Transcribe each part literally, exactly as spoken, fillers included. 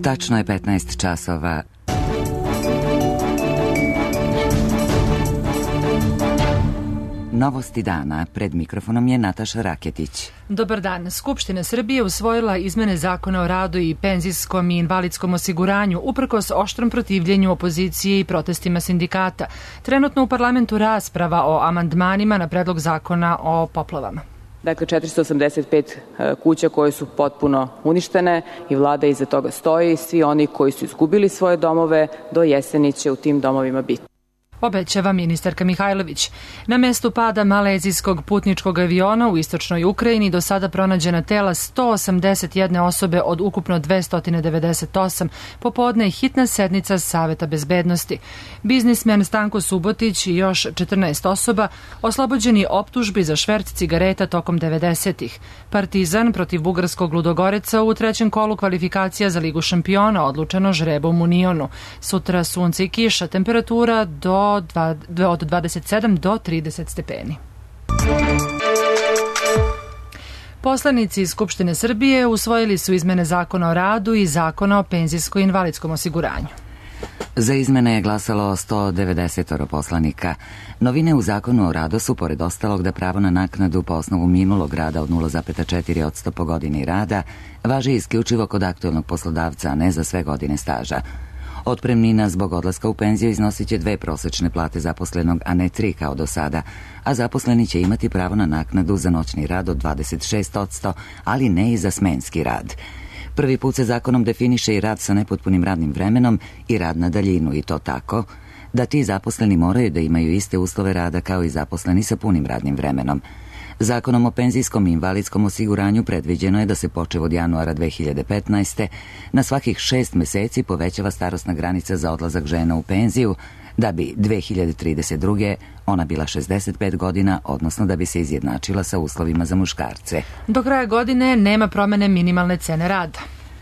Tačno je petnaest časova. Novosti dana. Pred mikrofonom je Nataša Raketić. Dobar dan. Skupština Srbije usvojila izmene Zakona o radu i penzijskom i invalidskom osiguranju uprkos oštrom protivljenju opozicije i protestima sindikata. Trenutno u parlamentu rasprava o amandmanima na predlog zakona o poplavama. Dakle, četiristo osamdeset pet kuća koje su potpuno uništene i vlada iza toga stoji. Svi oni koji su izgubili svoje domove do jeseni će u tim domovima biti. Obećava ministarka Mihajlović. Na mestu pada malezijskog putničkog aviona u istočnoj Ukrajini do sada pronađena tela sto osamdeset jedne osobe od ukupno dvesta devedeset osam. Popodne je hitna sednica Saveta bezbednosti. Biznismen Stanko Subotić i još četrnaest osoba oslobođeni optužbi za šverc cigareta tokom devedesetih. Partizan protiv bugarskog Ludogoreca u trećem kolu kvalifikacija za Ligu šampiona odlučeno žrebom u Nionu. Sutra sunce i kiša, temperatura do od dvadeset sedam do trideset stepeni. Poslanici Skupštine Srbije usvojili su izmene Zakona o radu i Zakona o penzijsko-invalidskom osiguranju. Za izmene je glasalo sto devedeset poslanika. Novine u Zakonu o radu su, pored ostalog, da pravo na naknadu po osnovu minulog rada od nula zarez četiri posto po godini rada važi isključivo kod aktuelnog poslodavca, a ne za sve godine staža. Otpremnina zbog odlaska u penziju iznosit će dve prosečne plate zaposlenog, a ne tri kao do sada, a zaposleni će imati pravo na naknadu za noćni rad od dvadeset šest posto, ali ne i za smenski rad. Prvi put se zakonom definiše i rad sa nepotpunim radnim vremenom i rad na daljinu, i to tako da ti zaposleni moraju da imaju iste uslove rada kao i zaposleni sa punim radnim vremenom. Zakonom o penzijskom i invalidskom osiguranju predviđeno je da se počev od januara dve hiljade petnaeste. na svakih šest meseci povećava starosna granica za odlazak žena u penziju, da bi dve hiljade trideset druge. ona bila šezdeset pet godina, odnosno da bi se izjednačila sa uslovima za muškarce. Do kraja godine nema promene minimalne cene rada.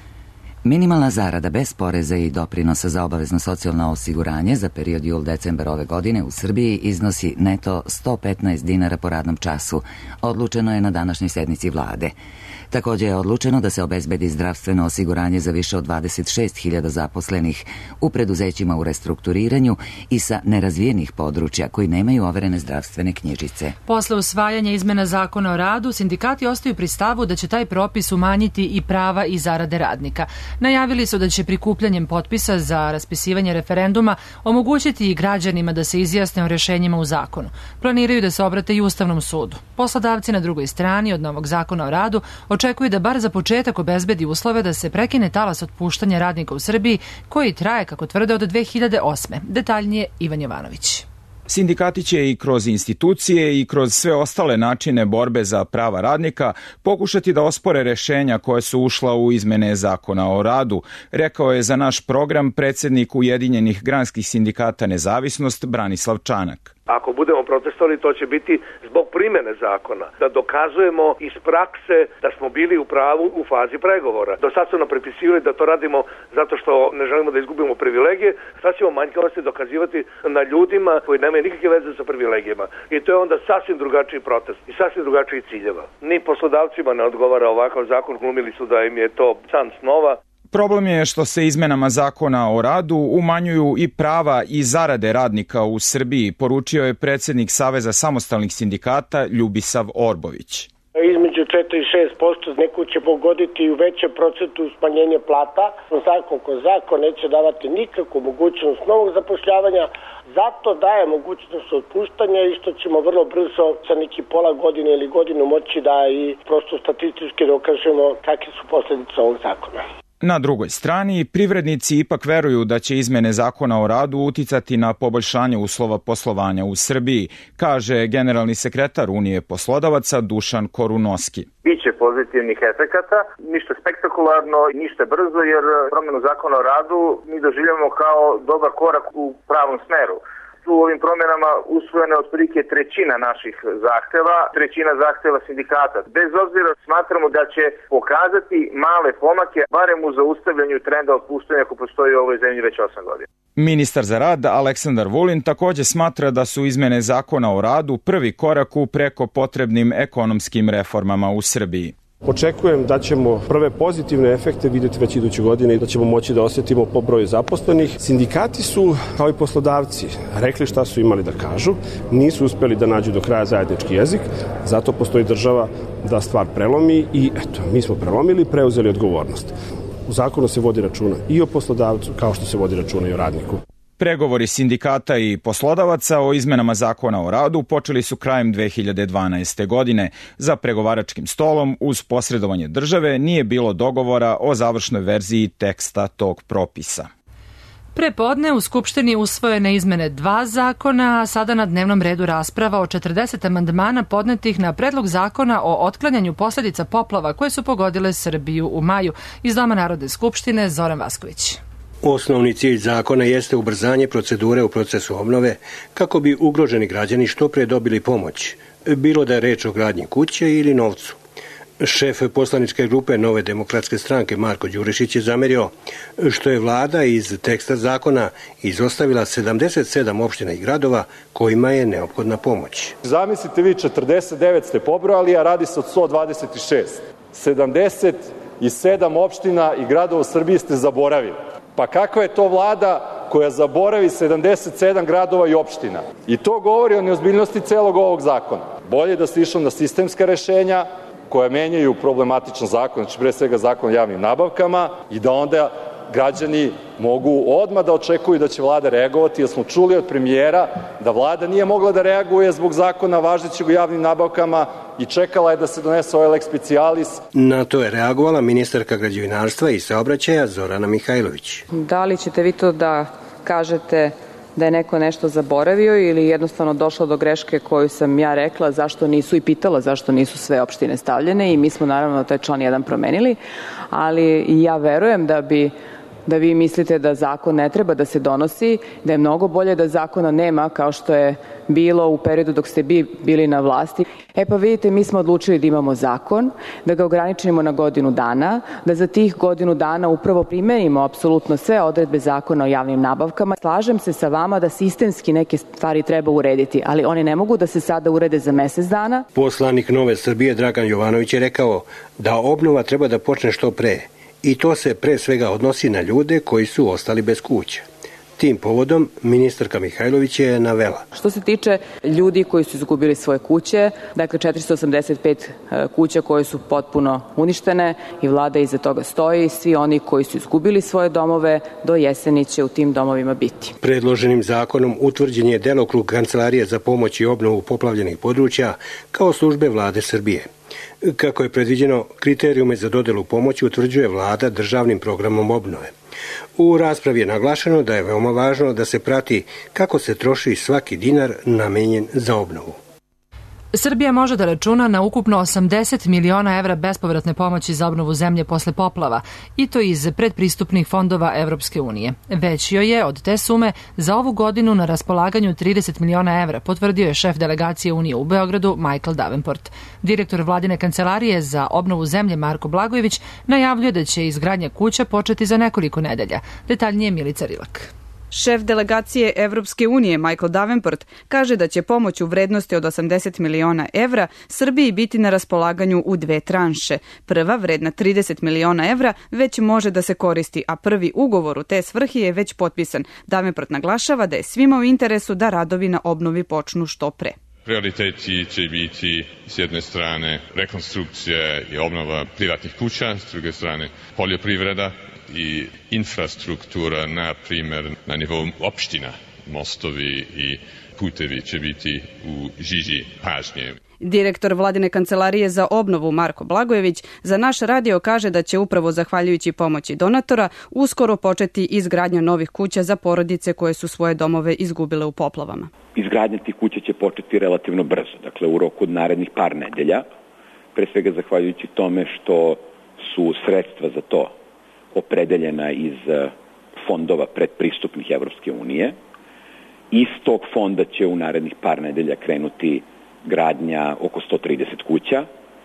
Minimalna zarada bez poreza i doprinosa za obavezno socijalno osiguranje za period jul-decembar ove godine u Srbiji iznosi neto sto petnaest dinara po radnom času. Odlučeno je na današnjoj sednici vlade. Također je odlučeno da se obezbedi zdravstveno osiguranje za više od dvadeset šest hiljada zaposlenih u preduzećima u restrukturiranju i sa nerazvijenih područja koji nemaju overene zdravstvene knjižice. Posle usvajanja izmena Zakona o radu, sindikati ostaju pri stavu da će taj propis umanjiti i prava i zarade radnika. Najavili su da će prikupljanjem potpisa za raspisivanje referenduma omogućiti i građanima da se izjasne o rešenjima u zakonu. Planiraju da se obrate i Ustavnom sudu. Poslodavci na drugoj strani od novog Zakona o radu očekuju da bar za početak obezbedi uslove da se prekine talas otpuštanja radnika u Srbiji, koji traje, kako tvrde, od dve hiljade osme. Detaljnije Ivan Jovanović. Sindikati će i kroz institucije i kroz sve ostale načine borbe za prava radnika pokušati da ospore rešenja koje su ušla u izmene Zakona o radu, rekao je za naš program predsednik Ujedinjenih granskih sindikata Nezavisnost Branislav Čanak. Ako budemo protestovali, to će biti zbog primene zakona, da dokazujemo iz prakse da smo bili u pravu u fazi pregovora. Do sad su nam prepisivali da to radimo zato što ne želimo da izgubimo privilegije, sad ćemo manjkavosti dokazivati na ljudima koji nemaju nikakve veze sa privilegijama. I to je onda sasvim drugačiji protest i sasvim drugačiji ciljeva. Ni poslodavcima ne odgovara ovakav zakon, glumili su da im je to san snova. Problem je što se izmenama Zakona o radu umanjuju i prava i zarade radnika u Srbiji, poručio je predsednik Saveza samostalnih sindikata Ljubisav Orbović. Između četiri i šest posto neko će pogoditi u većem procentu smanjenje plata. Zakon ko zakon neće davati nikakvu mogućnost novog zapošljavanja, zato daje mogućnost otpuštanja i što ćemo vrlo brzo sa neki pola godine ili godinu moći da i prosto statistički dokažemo kakve su posljedice ovog zakona. Na drugoj strani, privrednici ipak veruju da će izmene Zakona o radu uticati na poboljšanje uslova poslovanja u Srbiji, kaže generalni sekretar Unije poslodavaca Dušan Korunoski. Biće pozitivnih efekata, ništa spektakularno, ništa brzo, jer promjenu Zakona o radu mi doživljamo kao dobar korak u pravom smeru. U ovim promjenama usvojena je otprilike trećina naših zahteva, trećina zahteva sindikata. Bez obzira smatramo da će pokazati male pomake, barem u zaustavljanju trenda otpuštanja koji postoji u ovoj zemlji već osam godina. Ministar za rad Aleksandar Vulin također smatra da su izmene Zakona o radu prvi korak u preko potrebnim ekonomskim reformama u Srbiji. Očekujem da ćemo prve pozitivne efekte vidjeti već iduće godine i da ćemo moći da osjetimo po broju zaposlenih. Sindikati su, kao i poslodavci, rekli šta su imali da kažu, nisu uspeli da nađu do kraja zajednički jezik, zato postoji država da stvar prelomi i eto, mi smo prelomili i preuzeli odgovornost. U zakonu se vodi računa i o poslodavcu kao što se vodi računa i o radniku. Pregovori sindikata i poslodavaca o izmenama zakona o radu počeli su krajem dve hiljade dvanaeste. godine. Za pregovaračkim stolom uz posredovanje države nije bilo dogovora o završnoj verziji teksta tog propisa. Prepodne u Skupštini usvojene izmene dva zakona, a sada na dnevnom redu rasprava o četrdeset amandmana podnetih na predlog zakona o otklanjanju posledica poplava koje su pogodile Srbiju u maju. Iz Doma Narodne skupštine Zoran Vasković. Osnovni cilj zakona jeste ubrzanje procedure u procesu obnove kako bi ugroženi građani što pre dobili pomoć, bilo da je reč o gradnji kuće ili novcu. Šef poslaničke grupe Nove demokratske stranke Marko Đurišić je zamerio što je vlada iz teksta zakona izostavila sedamdeset sedam opština i gradova kojima je neophodna pomoć. Zamislite vi, četrdeset devet ste pobrojali, a radi se od sto dvadeset šest. sedamdeset sedam opština i gradova u Srbiji ste zaboravili. Pa kakva je to vlada koja zaboravi sedamdeset sedam gradova i opština? I to govori o neozbiljnosti celog ovog zakona. Bolje da se išlo na sistemska rešenja koja menjaju problematičan zakon, znači pre svega zakon o javnim nabavkama, i da onda građani mogu odmah da očekuju da će vlada reagovati, jer smo čuli od premijera da vlada nije mogla da reaguje zbog zakona važećeg o javnim nabavkama i čekala je da se donese ovaj lex specialis. Na to je reagovala ministarka građevinarstva i saobraćaja Zorana Mihajlović. Da li ćete vi to da kažete da je neko nešto zaboravio ili jednostavno došlo do greške koju sam ja rekla, zašto nisu i pitala zašto nisu sve opštine stavljene, i mi smo naravno taj član jedan promenili, ali ja verujem da bi da vi mislite da zakon ne treba da se donosi, da je mnogo bolje da zakona nema kao što je bilo u periodu dok ste bi bili na vlasti. E pa vidite, mi smo odlučili da imamo zakon, da ga ograničimo na godinu dana, da za tih godinu dana upravo primenimo apsolutno sve odredbe zakona o javnim nabavkama. Slažem se sa vama da sistemski neke stvari treba urediti, ali one ne mogu da se sada urede za mesec dana. Poslanik Nove Srbije Dragan Jovanović je rekao da obnova treba da počne što pre. I to se pre svega odnosi na ljude koji su ostali bez kuća. Tim povodom ministarka Mihajlović je navela. Što se tiče ljudi koji su izgubili svoje kuće, dakle četiristo osamdeset pet kuća koje su potpuno uništene i vlada iza toga stoji, svi oni koji su izgubili svoje domove do jeseni će u tim domovima biti. Predloženim zakonom utvrđen je delokrug Kancelarije za pomoć i obnovu poplavljenih područja kao službe vlade Srbije. Kako je predviđeno, kriterijume za dodelu pomoći utvrđuje vlada državnim programom obnove. U raspravi je naglašeno da je veoma važno da se prati kako se troši svaki dinar namenjen za obnovu. Srbija može da računa na ukupno osamdeset miliona evra bespovratne pomoći za obnovu zemlje posle poplava, i to iz predpristupnih fondova Evropske unije. Već joj je od te sume za ovu godinu na raspolaganju trideset miliona evra, potvrdio je šef delegacije Unije u Beogradu Michael Davenport. Direktor vladine kancelarije za obnovu zemlje Marko Blagojević najavljuje da će izgradnja kuća početi za nekoliko nedelja. Detaljnije Milica Rilak. Šef delegacije Evropske unije Michael Davenport kaže da će pomoć u vrednosti od osamdeset miliona evra Srbiji biti na raspolaganju u dve tranše. Prva, vredna trideset miliona evra, već može da se koristi, a prvi ugovor u te svrhi je već potpisan. Davenport naglašava da je svima u interesu da radovi na obnovi počnu što pre. Prioriteti će biti s jedne strane rekonstrukcija i obnova privatnih kuća, s druge strane poljoprivreda i infrastruktura, na primjer na nivou opština, mostovi i putevi će biti u žiži pažnje. Direktor vladine kancelarije za obnovu Marko Blagojević za naš radio kaže da će upravo zahvaljujući pomoći donatora uskoro početi izgradnja novih kuća za porodice koje su svoje domove izgubile u poplavama. Izgradnja tih kuća će početi relativno brzo, dakle u roku od narednih par nedelja, pre svega zahvaljujući tome što su sredstva za to opredeljena iz fondova predpristupnih Evropske unije. Iz tog fonda će u narednih par nedelja krenuti gradnja oko sto trideset kuća.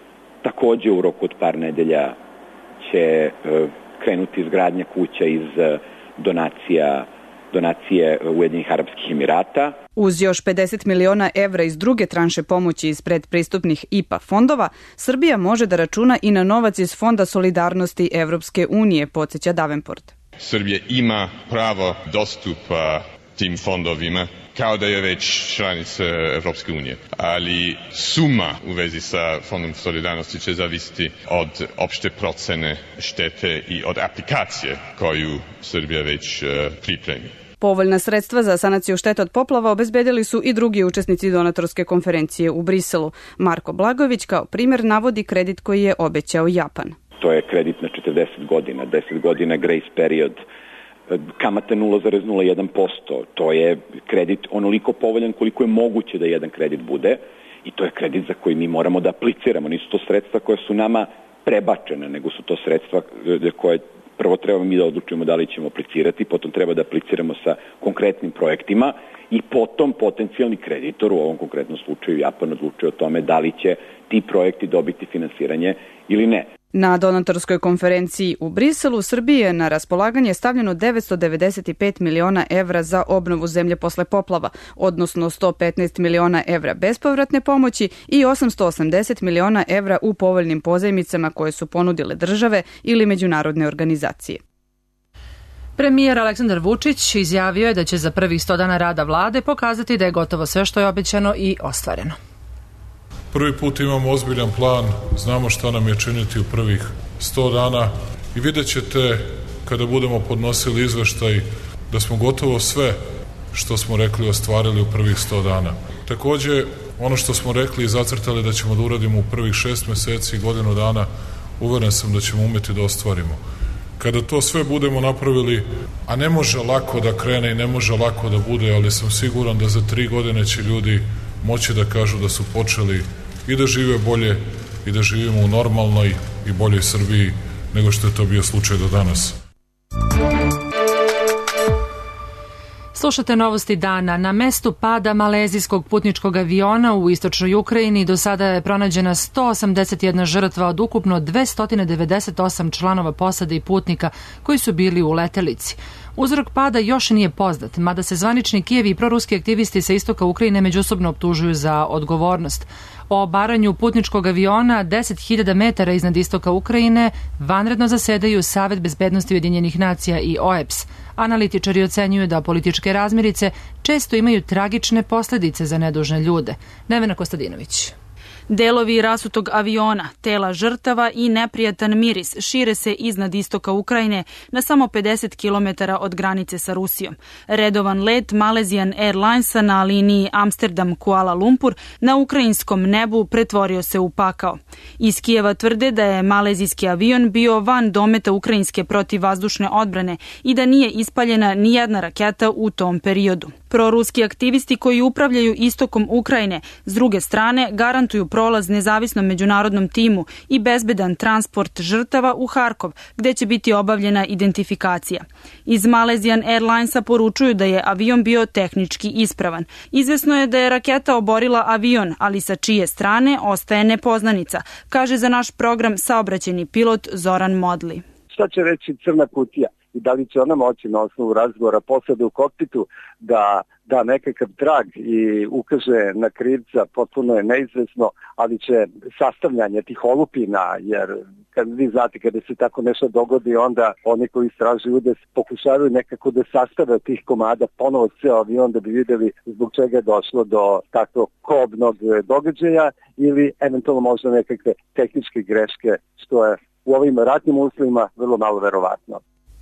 Takođe u roku od par nedelja će krenuti izgradnja kuća iz donacija donacije Ujedinjenih Arapskih Emirata. Uz još pedeset miliona evra iz druge tranše pomoći iz predpristupnih I P A fondova, Srbija može da računa i na novac iz Fonda solidarnosti Evropske unije, podsjeća Davenport. Srbija ima pravo dostupa tim fondovima kao da je već članica Evropske unije. Ali suma u vezi sa Fondom solidarnosti će zavisiti od opšte procene štete i od aplikacije koju Srbija već pripremi. Povoljna sredstva za sanaciju šteta od poplava obezbedili su i drugi učesnici donatorske konferencije u Briselu. Marko Blagojević kao primjer navodi kredit koji je obećao Japan. To je kredit na četrdeset godina, deset godina grace period, kamata nula zarez nula jedan posto. To je kredit onoliko povoljan koliko je moguće da jedan kredit bude i to je kredit za koji mi moramo da apliciramo. Nisu to sredstva koje su nama prebačene, nego su to sredstva koje prvo treba mi da odlučimo da li ćemo aplicirati, potom treba da apliciramo sa konkretnim projektima i potom potencijalni kreditor, u ovom konkretnom slučaju Japan, odlučuje o tome da li će ti projekti dobiti finansiranje ili ne. Na donatorskoj konferenciji u Briselu Srbiji je na raspolaganje stavljeno devetsto devedeset pet miliona evra za obnovu zemlje posle poplava, odnosno sto petnaest miliona evra bespovratne pomoći i osamsto osamdeset miliona evra u povoljnim pozajmicama koje su ponudile države ili međunarodne organizacije. Premijer Aleksandar Vučić izjavio je da će za prvih sto dana rada vlade pokazati da je gotovo sve što je obećano i ostvareno. Prvi put imamo ozbiljan plan, znamo šta nam je činiti u prvih sto dana i vidjet ćete kada budemo podnosili izveštaj da smo gotovo sve što smo rekli ostvarili u prvih sto dana. Takođe, ono što smo rekli i zacrtali da ćemo da uradimo u prvih šest meseci i godinu dana, uveren sam da ćemo umeti da ostvarimo. Kada to sve budemo napravili, a ne može lako da krene i ne može lako da bude, ali sam siguran da za tri godine će ljudi moći da kažu da su počeli i da žive bolje i da živimo u normalnoj i boljoj Srbiji nego što je to bio slučaj do danas. Slušate novosti dana. Na mestu pada malezijskog putničkog aviona u istočnoj Ukrajini do sada je pronađena sto osamdeset jedna žrtva od ukupno dvesta devedeset osam članova posade i putnika koji su bili u letelici. Uzrok pada još nije poznat, mada se zvanični Kijev i proruski aktivisti sa istoka Ukrajine međusobno optužuju za odgovornost. O obaranju putničkog aviona deset hiljada metara iznad istoka Ukrajine vanredno zasedaju Savet bezbednosti Ujedinjenih nacija i O E B S. Analitičari ocenjuju da političke razmirice često imaju tragične posledice za nedužne ljude. Nevena Kostadinović. Delovi rasutog aviona, tela žrtava i neprijatan miris šire se iznad istoka Ukrajine na samo pedeset kilometara od granice sa Rusijom. Redovan let Malaysian Airlinesa na liniji Amsterdam-Kuala Lumpur na ukrajinskom nebu pretvorio se u pakao. Iz Kijeva tvrde da je malezijski avion bio van dometa ukrajinske protivvazdušne odbrane i da nije ispaljena ni jedna raketa u tom periodu. Proruski aktivisti koji upravljaju istokom Ukrajine s druge strane garantuju prolaz nezavisnom međunarodnom timu i bezbedan transport žrtava u Harkov, gde će biti obavljena identifikacija. Iz Malaysian Airlinesa poručuju da je avion bio tehnički ispravan. Izvesno je da je raketa oborila avion, ali sa čije strane ostaje nepoznanica, kaže za naš program saobraćajni pilot Zoran Modli. Šta će reći crna kutija? I da li će ona moći na osnovu razgovora posade u kokpitu da da nekakav trag i ukaže na krivca, potpuno je neizvesno, ali će sastavljanje tih olupina, jer kad vi znate kada se tako nešto dogodi, onda oni koji istražuju udes pokušavaju nekako da sastave tih komada ponovo ceo avion da bi videli zbog čega je došlo do takvog kobnog događaja ili eventualno možda nekakve tehničke greške, što je u ovim ratnim uslovima vrlo malo verovatno.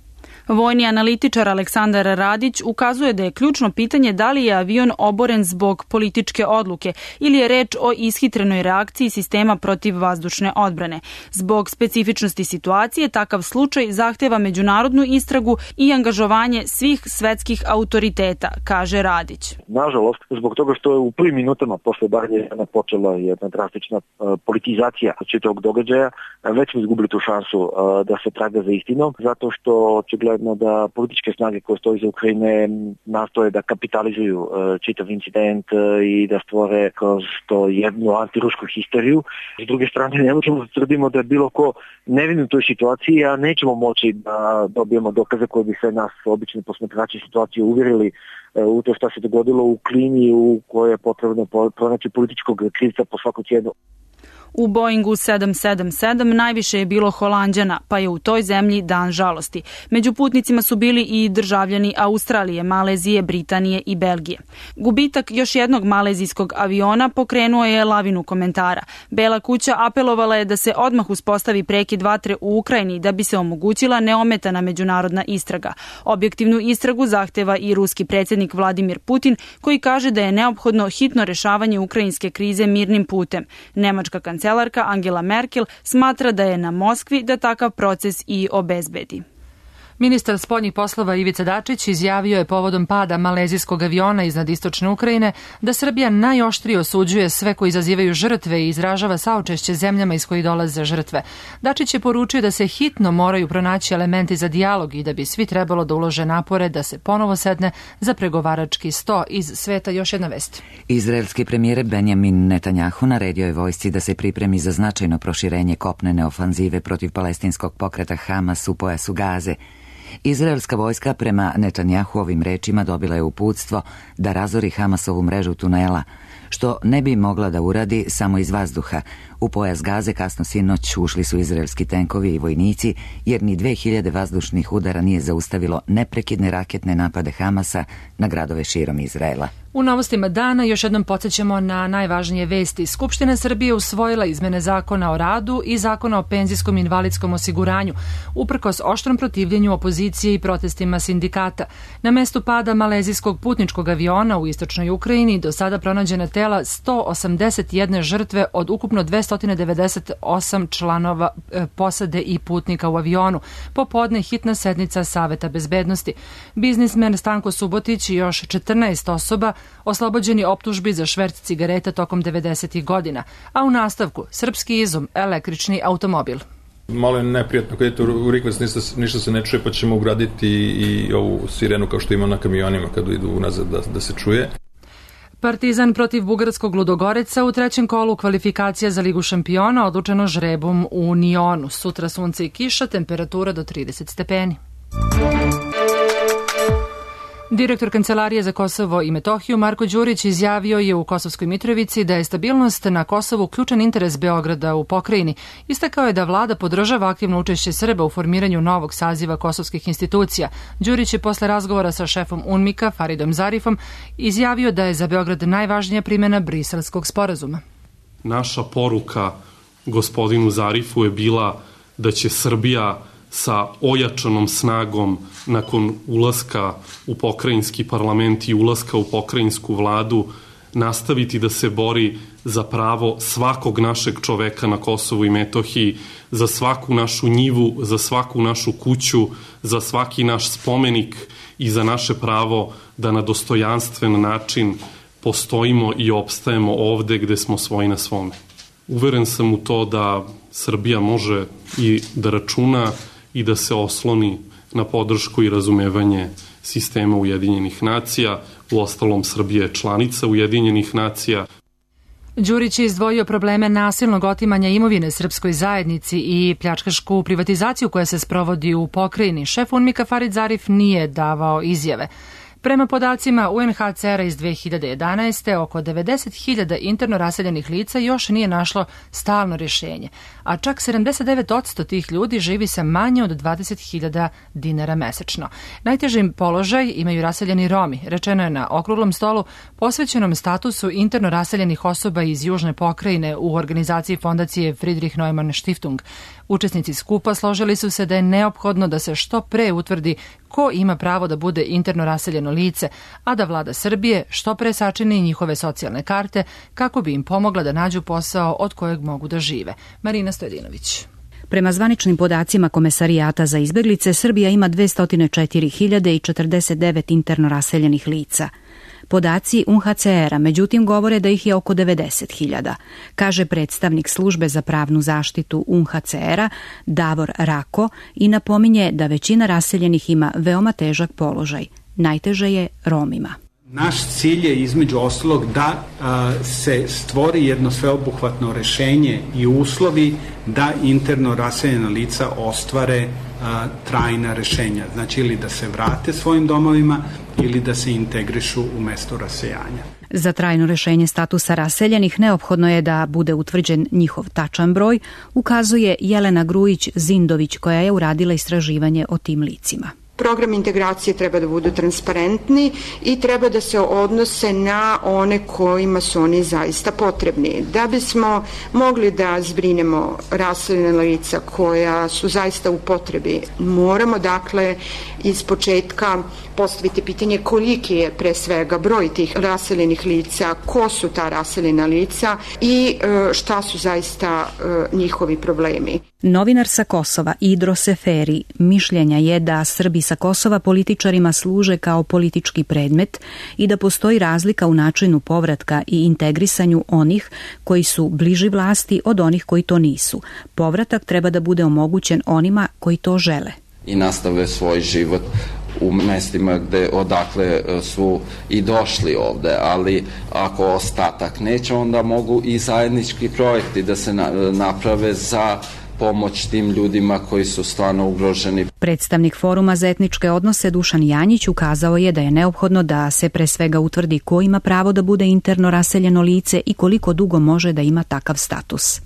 Vojni analitičar Aleksandar Radić ukazuje da je ključno pitanje da li je avion oboren zbog političke odluke ili je reč o ishitrenoj reakciji sistema protivvazdušne odbrane. Zbog specifičnosti situacije takav slučaj zahteva međunarodnu istragu i angažovanje svih svetskih autoriteta, kaže Radić. Nažalost, zbog toga što je u prvim minutama posle Bahreina počela jedna drastična uh, politizacija čitavog događaja, već smo izgubili tu šansu uh, da se traga za istinom, zato što očigledno očigledno da političke snage koje stoji za Ukrajine nastoje da kapitalizuju uh, čitav incident uh, i da stvore kroz to jednu antirusku histeriju. S druge strane, ne možemo da tvrdimo da je bilo ko nevin u toj situaciji, a nećemo moći da dobijemo dokaze koje bi sve nas, obični posmatrači situacije, uvjerili uh, u to što se dogodilo u klimi u kojoj je potrebno pronaći političkog krivca po svaku cijenu. U Boeingu sedam sedam sedam najviše je bilo Holanđana, pa je u toj zemlji dan žalosti. Među putnicima su bili i državljani Australije, Malezije, Britanije i Belgije. Gubitak još jednog malezijskog aviona pokrenuo je lavinu komentara. Bela kuća apelovala je da se odmah uspostavi prekid vatre u Ukrajini da bi se omogućila neometana međunarodna istraga. Objektivnu istragu zahteva i ruski predsjednik Vladimir Putin, koji kaže da je neophodno hitno rešavanje ukrajinske krize mirnim putem. Nemačka kancelarka Angela Merkel smatra da je na Moskvi da takav proces i obezbedi. Ministar spoljnih poslova Ivica Dačić izjavio je povodom pada malezijskog aviona iznad istočne Ukrajine da Srbija najoštrije osuđuje sve koji izazivaju žrtve i izražava saučešće zemljama iz kojih dolaze žrtve. Dačić je poručio da se hitno moraju pronaći elementi za dijalog i da bi svi trebalo da ulože napore da se ponovo sedne za pregovarački sto. Iz sveta još jedna vest. Izraelski premijer Benjamin Netanjahu naredio je vojsci da se pripremi za značajno proširenje kopnene ofanzive protiv palestinskog pokreta Hamas u pojasu Gaze. Izraelska vojska prema Netanjahuovim rečima dobila je uputstvo da razori Hamasovu mrežu tunela, što ne bi mogla da uradi samo iz vazduha. U pojas Gaze kasno sinoć ušli su izraelski tenkovi i vojnici, jer ni dve hiljade vazdušnih udara nije zaustavilo neprekidne raketne napade Hamasa na gradove širom Izraela. U novostima dana još jednom podsjećamo na najvažnije vesti. Skupština Srbije usvojila izmene zakona o radu i zakona o penzijskom i invalidskom osiguranju, uprkos oštrom protivljenju opozicije i protestima sindikata. Na mestu pada malezijskog putničkog aviona u istočnoj Ukrajini do sada pronađena tela sto osamdeset jedne žrtve od ukupno dvesta devedeset osam članova posade i putnika u avionu. Popodne hitna sednica Saveta bezbednosti. Biznismen Stanko Subotić i još četrnaest osoba oslobođeni optužbi za šverc cigareta tokom devedesetih godina, a u nastavku srpski izum, električni automobil. Malo je neprijatno kad idete u rikvest, ništa, ništa se ne čuje, pa ćemo ugraditi i ovu sirenu kao što ima na kamionima kad idu unazad da, da se čuje. Partizan protiv bugarskog Ludogoreca u trećem kolu kvalifikacija za Ligu šampiona odlučeno žrebom u Nionu. Sutra sunce i kiša, temperatura do trideset stepeni. Direktor Kancelarije za Kosovo i Metohiju Marko Đurić izjavio je u Kosovskoj Mitrovici da je stabilnost na Kosovu ključan interes Beograda u pokrajini. Istakao je da vlada podržava aktivno učešće Srba u formiranju novog saziva kosovskih institucija. Đurić je posle razgovora sa šefom UNMIK-a Faridom Zarifom izjavio da je za Beograd najvažnija primjena Briselskog sporazuma. Naša poruka gospodinu Zarifu je bila da će Srbija sa ojačanom snagom nakon ulaska u pokrajinski parlament i ulaska u pokrajinsku vladu nastaviti da se bori za pravo svakog našeg čoveka na Kosovu i Metohiji, za svaku našu njivu, za svaku našu kuću, za svaki naš spomenik i za naše pravo da na dostojanstven način postojimo i opstajemo ovde gde smo svoji na svome. Uveren sam u to da Srbija može i da računa i da se osloni na podršku i razumevanje sistema Ujedinjenih nacija. U ostalom, Srbija je članica Ujedinjenih nacija. Đurić je izdvojio probleme nasilnog otimanja imovine srpskoj zajednici i pljačkašku privatizaciju koja se sprovodi u pokrajini. Šef UNMIK-a Farid Zarif nije davao izjave. Prema podacima U N H C R-a iz dve hiljade jedanaeste. oko devedeset hiljada interno raseljenih lica još nije našlo stalno rješenje, a čak sedamdeset devet posto tih ljudi živi sa manje od dvadeset hiljada dinara mesečno. Najteži položaj imaju raseljeni Romi, rečeno je na okruglom stolu posvećenom statusu interno raseljenih osoba iz južne pokrajine u organizaciji fondacije Friedrich Neumann Stiftung. Učesnici skupa složili su se da je neophodno da se što pre utvrdi ko ima pravo da bude interno raseljeno lice, a da vlada Srbije što pre sačini njihove socijalne karte kako bi im pomogla da nađu posao od kojeg mogu da žive. Marina Stojedinović. Prema zvaničnim podacima Komesarijata za izbeglice, Srbija ima dvesta četiri hiljade četrdeset devet interno raseljenih lica. Podaci U N H C R-a, međutim, govore da ih je oko devedeset hiljada, kaže predstavnik službe za pravnu zaštitu U N H C R-a Davor Rako i napominje da većina raseljenih ima veoma težak položaj. Najteže je Romima. Naš cilj je između ostalog da a, se stvori jedno sveobuhvatno rešenje i uslovi da interno raseljena lica ostvare a, trajna rešenja. Znači ili da se vrate svojim domovima ili da se integrišu u mesto rasejanja. Za trajno rešenje statusa raseljenih neophodno je da bude utvrđen njihov tačan broj, ukazuje Jelena Grujić-Zindović koja je uradila istraživanje o tim licima. Program integracije treba da budu transparentni i treba da se odnose na one kojima su oni zaista potrebni. Da bismo mogli da zbrinemo raseljena lica koja su zaista u potrebi, moramo dakle iz početka postaviti pitanje koliki je pre svega broj tih raseljenih lica, ko su ta raseljena lica i šta su zaista njihovi problemi. Novinar sa Kosova Idro Seferi mišljenja je da Srbi sa Kosova političarima služe kao politički predmet i da postoji razlika u načinu povratka i integrisanju onih koji su bliži vlasti od onih koji to nisu. Povratak treba da bude omogućen onima koji to žele. I nastave svoj život u mestima gde odakle su i došli ovde, ali ako ostatak neće, onda mogu i zajednički projekti da se naprave za pomoć tim ljudima koji su stvarno ugroženi. Predstavnik Foruma za etničke odnose Dušan Janjić ukazao je da je neophodno da se pre svega utvrdi ko ima pravo da bude interno raseljeno lice i koliko dugo može da ima takav status.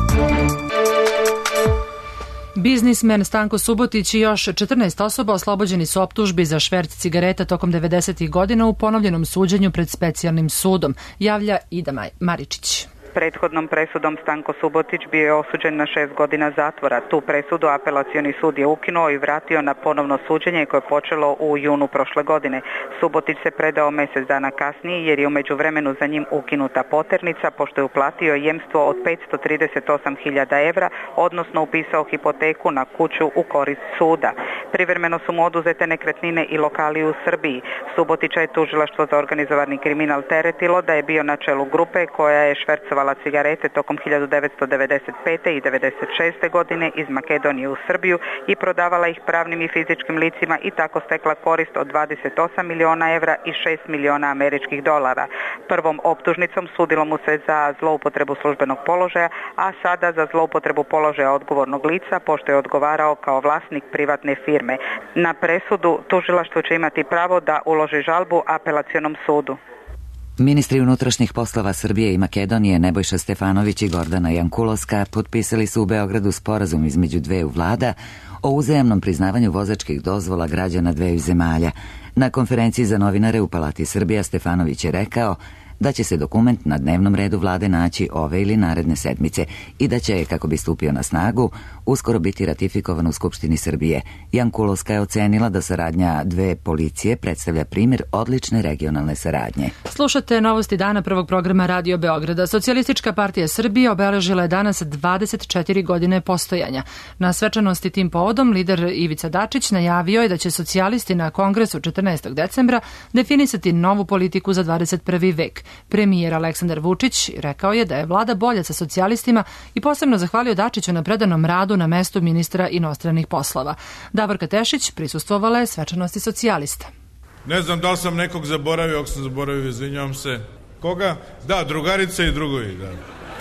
Biznismen Stanko Subotić i još četrnaest osoba oslobođeni su optužbi za šverc cigareta tokom devedesetih godina u ponovljenom suđenju pred specijalnim sudom, javlja Ida Maričić. Prethodnom presudom Stanko Subotić bio je osuđen na šest godina zatvora. Tu presudu apelacioni sud je ukinuo i vratio na ponovno suđenje koje je počelo u junu prošle godine. Subotić se predao mjesec dana kasnije jer je u međuvremenu za njim ukinuta poternica pošto je uplatio jemstvo od petsto trideset osam hiljada evra, odnosno upisao hipoteku na kuću u korist suda. Privremeno su mu oduzete nekretnine i lokali u Srbiji. Subotića je tužilaštvo za organizovani kriminal teretilo da je bio na čelu grupe koja je švercovala cigarete tokom hiljadu devetsto devedeset pete. i devedeset šeste. godine iz Makedonije u Srbiju i prodavala ih pravnim i fizičkim licima i tako stekla korist od dvadeset osam miliona evra i šest miliona američkih dolara. Prvom optužnicom sudilo mu se za zloupotrebu službenog položaja, a sada za zloupotrebu položaja odgovornog lica pošto je odgovarao kao vlasnik privatne firme. Na presudu tužilaštvo će imati pravo da uloži žalbu apelacionom sudu. Ministri unutrašnjih poslova Srbije i Makedonije Nebojša Stefanović i Gordana Jankulovska potpisali su u Beogradu sporazum između dveju vlada o uzajamnom priznavanju vozačkih dozvola građana dveju zemalja. Na konferenciji za novinare u Palati Srbija Stefanović je rekao da će se dokument na dnevnom redu vlade naći ove ili naredne sedmice i da će, kako bi stupio na snagu, uskoro biti ratifikovan u Skupštini Srbije. Jankulovska je ocenila da saradnja dve policije predstavlja primjer odlične regionalne saradnje. Slušate novosti dana prvog programa Radio Beograda. Socijalistička partija Srbije obeležila je danas dvadeset četiri godine postojanja. Na svečanosti tim povodom lider Ivica Dačić najavio je da će socijalisti na kongresu četrnaestog decembra definisati novu politiku za dvadeset prvi vek. Premijer Aleksandar Vučić rekao je da je vlada bolja sa socijalistima i posebno zahvalio Dačiću na predanom radu na mestu ministra inostranih poslova. Davorka Tešić prisustvovala je svečanosti socijalista. Ne znam da li sam nekog zaboravio, ako sam zaboravio, izvinjavam se. Koga? Da, drugarice i drugovi, da.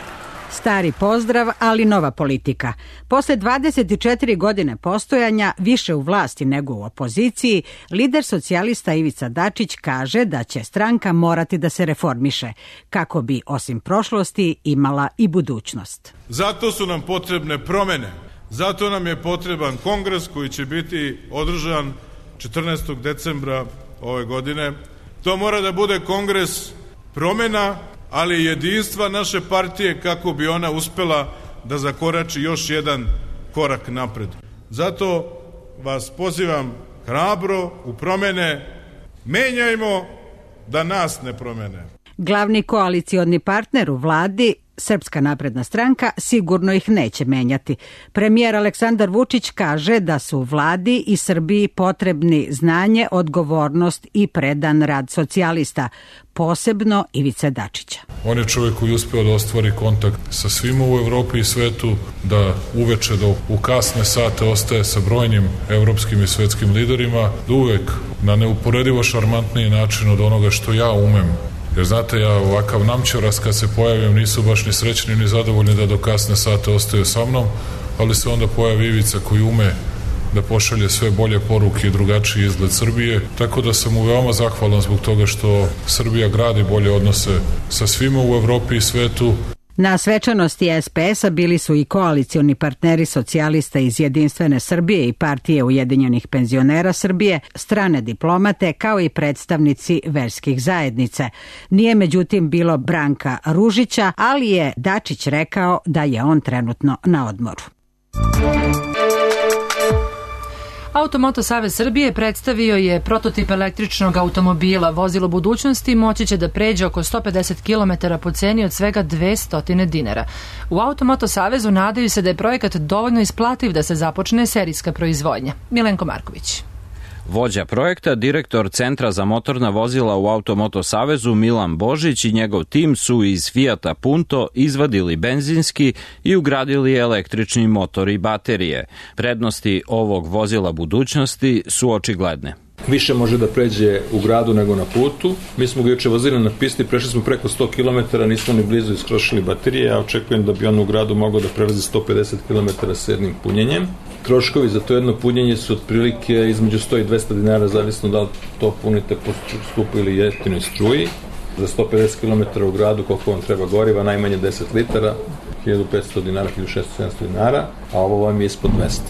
Stari pozdrav, ali nova politika. Posle dvadeset četiri godine postojanja, više u vlasti nego u opoziciji, lider socijalista Ivica Dačić kaže da će stranka morati da se reformiše, kako bi, osim prošlosti, imala i budućnost. Zato su nam potrebne promene. Zato nam je potreban kongres koji će biti održan četrnaestog decembra ove godine. To mora da bude kongres promena, ali jedinstva naše partije kako bi ona uspela da zakorači još jedan korak napred. Zato vas pozivam hrabro u promene. Menjajmo da nas ne promene. Glavni koalicioni partner u vladi, Srpska napredna stranka sigurno ih neće menjati. Premijer Aleksandar Vučić kaže da su vladi i Srbiji potrebni znanje, odgovornost i predan rad socijalista, posebno Ivice Dačića. On je čovjek koji uspeo da ostvari kontakt sa svima u Evropi i svetu, da uveče, da u kasne sate ostaje sa brojnim evropskim i svetskim liderima, da uvek na neuporedivo šarmantniji način od onoga što ja umem. Jer znate, ja ovakav namćoras kad se pojavim nisu baš ni srećni ni zadovoljni da do kasne sate ostaju sa mnom, ali se onda pojavi Ivica koji ume da pošalje sve bolje poruke i drugačiji izgled Srbije, tako da sam mu veoma zahvalan zbog toga što Srbija gradi bolje odnose sa svima u Evropi i svetu. Na svečanosti S P S-a bili su i koalicioni partneri socijalista iz Jedinstvene Srbije i Partije Ujedinjenih penzionera Srbije, strane diplomate, kao i predstavnici verskih zajednice. Nije međutim bilo Branka Ružića, ali je Dačić rekao da je on trenutno na odmoru. Automoto Savez Srbije predstavio je prototip električnog automobila. Vozilo budućnosti moći će da pređe oko sto pedeset kilometara po ceni od svega dvesta dinara. U Automoto Savezu nadaju se da je projekat dovoljno isplativ da se započne serijska proizvodnja. Milenko Marković. Vođa projekta, direktor Centra za motorna vozila u Automoto Savezu Milan Božić i njegov tim su iz Fijata Punto izvadili benzinski i ugradili električni motor i baterije. Prednosti ovog vozila budućnosti su očigledne. Više može da pređe u gradu nego na putu. Mi smo ga juče vozili na pisti, prešli smo preko sto kilometara, nismo ni blizu iskrošili baterije, ja očekujem da bi on u gradu mogao da prelazi sto pedeset kilometara s jednim punjenjem. Troškovi za to jedno punjenje su otprilike između sto i dvesta dinara, zavisno da li to punite po skupoj ili jeftinoj struji. Za sto pedeset kilometara u gradu koliko vam treba goriva, najmanje deset litara, hiljadu petsto dinara, hiljadu šesto sedamsto dinara, a ovo vam je ispod dvesta.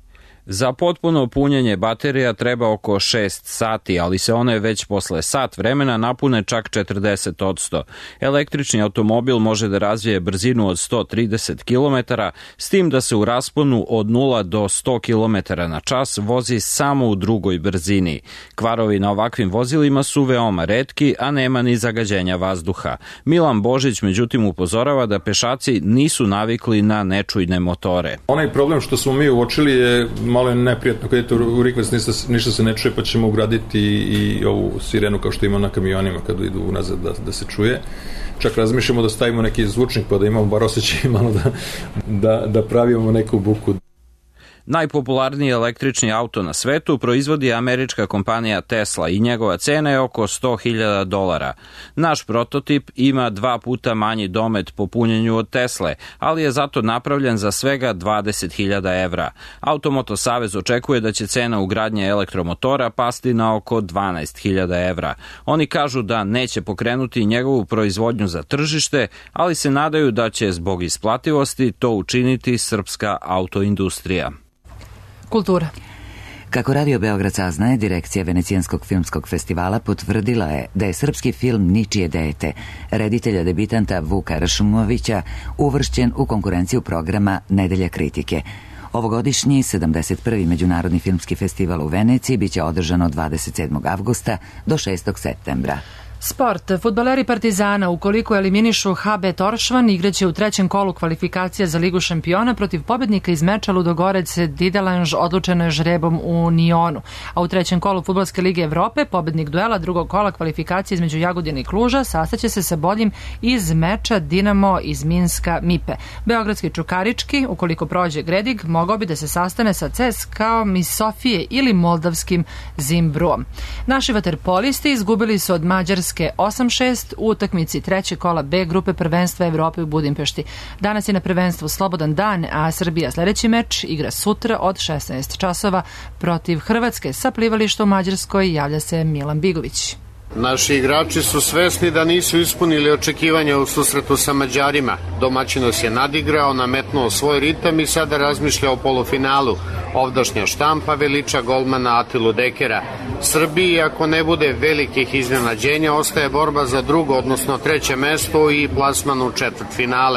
Za potpuno punjenje baterija treba oko šest sati, ali se one već posle sat vremena napune čak četrdeset odsto. Električni automobil može da razvije brzinu od sto trideset kilometara, s tim da se u rasponu od nula do sto kilometara na čas vozi samo u drugoj brzini. Kvarovi na ovakvim vozilima su veoma retki, a nema ni zagađenja vazduha. Milan Božić međutim upozorava da pešaci nisu navikli na nečujne motore. Onaj problem što smo mi uočili je malo je neprijatno, kad je to u rikvest ništa, ništa se ne čuje, pa ćemo ugraditi i ovu sirenu kao što ima na kamionima kad idu unazad da, da se čuje. Čak razmišljamo da stavimo neki zvučnik pa da imamo bar osjećaj malo da, da, da pravimo neku buku. Najpopularniji električni auto na svetu proizvodi američka kompanija Tesla i njegova cena je oko sto hiljada dolara. Naš prototip ima dva puta manji domet po punjenju od Tesle, ali je zato napravljen za svega dvadeset hiljada evra. Automoto Savez očekuje da će cena ugradnje elektromotora pasti na oko dvanaest hiljada evra. Oni kažu da neće pokrenuti njegovu proizvodnju za tržište, ali se nadaju da će zbog isplativosti to učiniti srpska autoindustrija. Kultura. Kako Radio Beograd saznaje, direkcija Venecijanskog filmskog festivala potvrdila je da je srpski film Ničije dete, reditelja debitanta Vuka Ršumovića, uvršćen u konkurenciju programa Nedelja kritike. Ovogodišnji sedamdeset prvi Međunarodni filmski festival u Veneciji biće održan od dvadeset sedmog avgusta do šestog septembra. Sport. Fudbaleri Partizana, ukoliko eliminišu H B Toršvan, igraće u trećem kolu kvalifikacija za Ligu šampiona protiv pobednika iz meča Ludogorec Didelanž, odlučeno je žrebom u Nionu. A u trećem kolu Fudbalske lige Evrope, pobednik duela drugog kola kvalifikacije između Jagodine i Kluža sastaće se sa boljim iz meča Dinamo iz Minska Mipe. Beogradski Čukarički, ukoliko prođe Gredig, mogao bi da se sastane sa C S K A-om iz Sofije ili moldavskim Zimbruom. Naši vaterpolisti izgubili su od Mađarske osam šest u utakmici treće kola B grupe prvenstva Evrope u Budimpešti. Danas je na prvenstvu slobodan dan, a Srbija sledeći meč igra sutra od šesnaest časova protiv Hrvatske. Sa plivališta u Mađarskoj javlja se Milan Bigović. Naši igrači su svesni da nisu ispunili očekivanja u susretu sa Mađarima. Domaćin nas je nadigrao, nametnuo svoj ritam i sada razmišlja o polufinalu. Ovdašnja štampa veliča golmana Atilu Dekera. Srbiji, ako ne bude velikih iznenađenja, ostaje borba za drugo, odnosno treće mesto i plasman u četvrtfinale.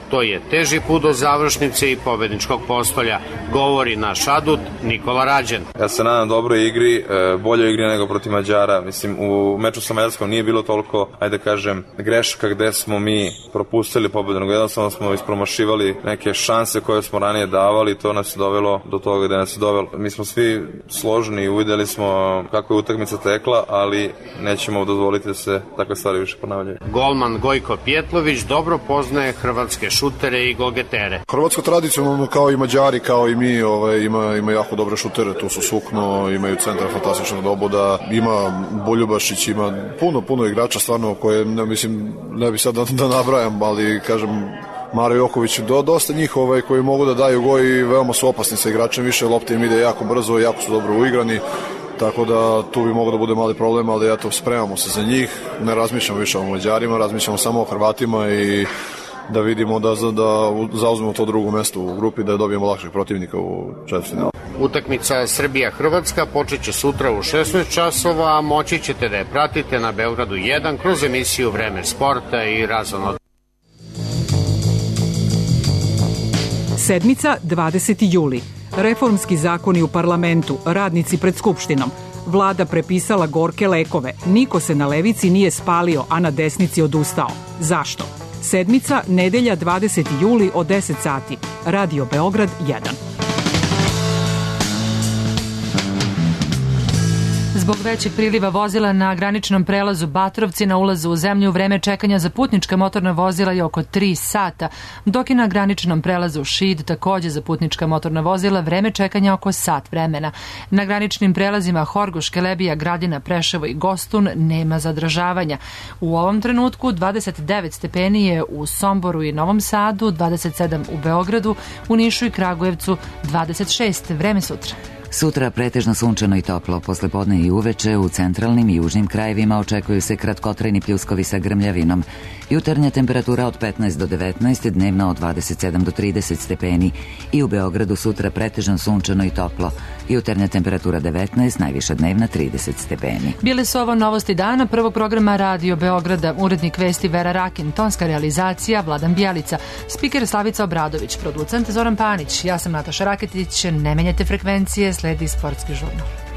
To je teži put do završnice i pobedničkog postolja, govori naš adut Nikola Rađen. Ja se nadam dobroj igri, boljoj igri nego protiv Mađara. Mislim, u meču sa Mađarskom nije bilo toliko, ajde kažem, greška gde smo mi propustili pobedu, nego jednostavno smo ispromašivali neke šanse koje smo ranije davali i to nas je dovelo do toga gde nas je dovelo. Mi smo svi složni i uvideli smo kako je utakmica tekla, ali nećemo dozvoliti da se takve stvari više ponavljaju. Golman Gojko Pjetlović dobro poznaje hrvatske šutere i golgetere. Hrvatska tradicionalno kao i Mađari, kao i mi, ovaj, ima, ima jako dobre šutere, tu su Sukno, imaju centra fantastičnog doboda, ima Boljubašić, ima puno, puno igrača stvarno koje, ne, mislim, ne bi sad da, da nabrajam, ali kažem, Maro Joković, do, dosta njih ovaj, koji mogu da daju gol i veoma su opasni sa igračem, više lopte im ide jako brzo, jako su dobro uigrani, tako da tu bi moglo da bude mali problem, ali eto, spremamo se za njih, ne razmišljamo više o Mađarima, razmišljamo samo o Hrvatima i da vidimo da, da zauzmemo to drugo mesto u grupi, da dobijemo lakšeg protivnika u četvrtfinalu. Utakmica Srbija-Hrvatska počeće sutra u šesnaest časova, a moći ćete da je pratite na Beogradu jedan kroz emisiju Vreme sporta i Razon. Sedmica, dvadeseti juli. Reformski zakoni u parlamentu, radnici pred Skupštinom. Vlada prepisala gorke lekove. Niko se na levici nije spalio, a na desnici odustao. Zašto? Sedmica, nedelja, dvadeseti juli od deset sati. Radio Beograd jedan. Zbog većeg priliva vozila na graničnom prelazu Batrovci na ulazu u zemlju vreme čekanja za putnička motorna vozila je oko tri sata, dok je na graničnom prelazu Šid takođe za putnička motorna vozila vreme čekanja oko sat vremena. Na graničnim prelazima Horgoš, Kelebija, Gradina, Preševo i Gostun nema zadržavanja. U ovom trenutku dvadeset devet stepeni je u Somboru i Novom Sadu, dvadeset sedam u Beogradu, u Nišu i Kragujevcu dvadeset šest. Vreme sutra. Sutra pretežno sunčano i toplo, posle podne i uveče u centralnim i južnim krajevima očekuju se kratkotrajni pljuskovi sa grmljavinom. Jutarnja temperatura od petnaest do devetnaest, dnevna od dvadeset sedam do trideset stepeni i u Beogradu sutra pretežno sunčano i toplo. Jutarnja temperatura devetnaest, najviša dnevna trideset stepeni. Bile su ovo novosti dana prvog programa Radio Beograda, urednik vesti Vera Rakin, tonska realizacija Vladan Bjelica, spiker Slavica Obradović, producent Zoran Panić, ja sam Nataša Raketić, ne menjate frekvencije, sledi sportski žurnal.